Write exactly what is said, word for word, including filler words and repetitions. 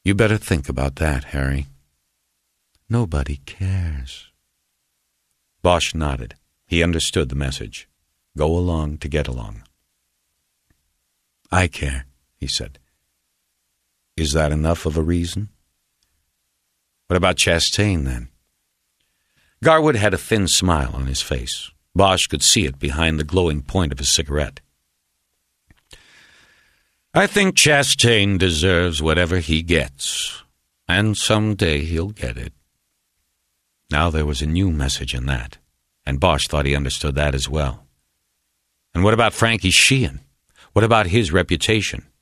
You better think about that, Harry. Nobody cares. Bosch nodded. He understood the message. Go along to get along. I care, he said. Is that enough of a reason? What about Chastain, then? Garwood had a thin smile on his face. Bosch could see it behind the glowing point of his cigarette. I think Chastain deserves whatever he gets, and someday he'll get it. Now there was a new message in that, and Bosch thought he understood that as well. And what about Frankie Sheehan? What about his reputation?